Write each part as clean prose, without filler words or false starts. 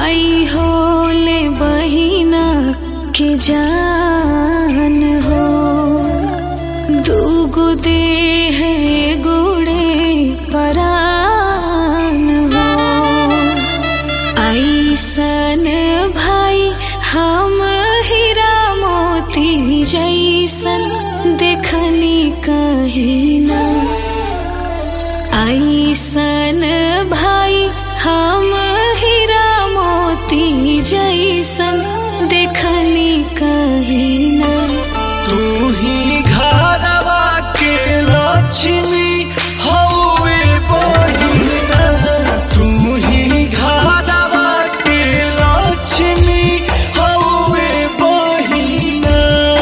भाई होले बहिना के जान हो, दूगो देह गुड़े परान हो। ऐसन भाई हम हीरा मोती जैसन देखनी कहीं ना। ऐसन भाई हम हीरा मोती जैसन देखनी कहीं ना। तू ही घरवा के लक्ष्मी हौवे बहिना, तू ही घरवा के लक्ष्मी हौवे बहिना।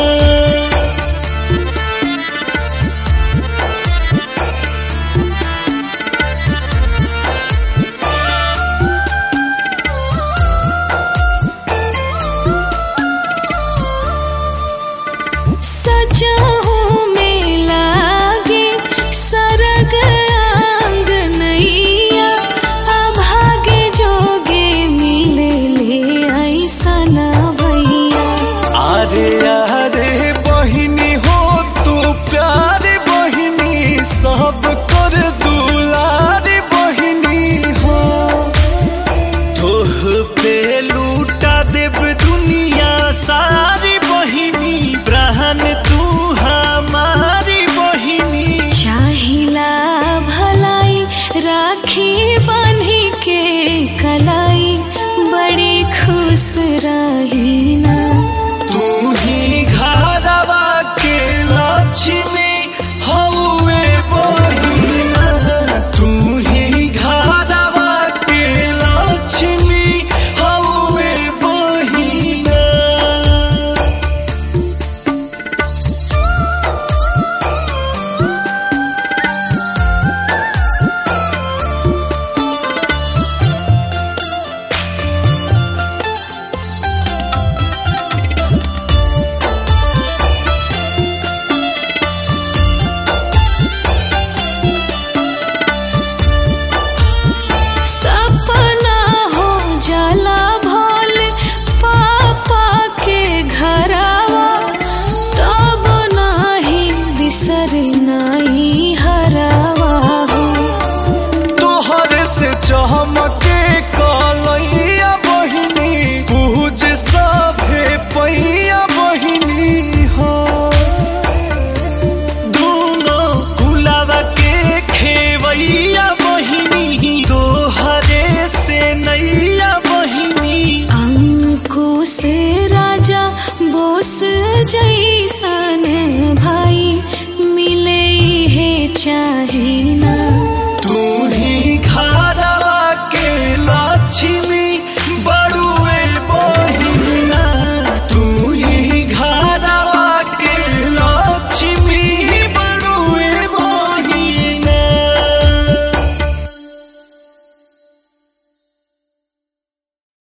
सजहू में लागे सरग आंगनैया, अभागे जोगे मिले ले ऐसन भैया। अरे अरे बहिनी हो तू प्यार बहिनी, सब कर दुलार बहिनी हो। तोह पे लूटा देव दुनिया सारी बहिनी, ब्रहन तू हमारी बहिनी। चाहिला भलाई राखी बांधी के कलाई, बड़ी खुश रही